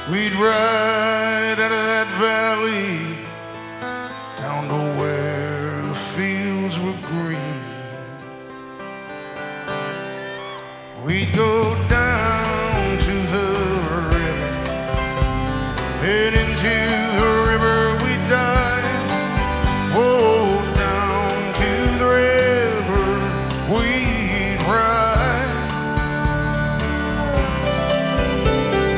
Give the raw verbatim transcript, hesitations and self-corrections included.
We'd ride out of that valley down to where the fields were green. We'd go down to the river, head into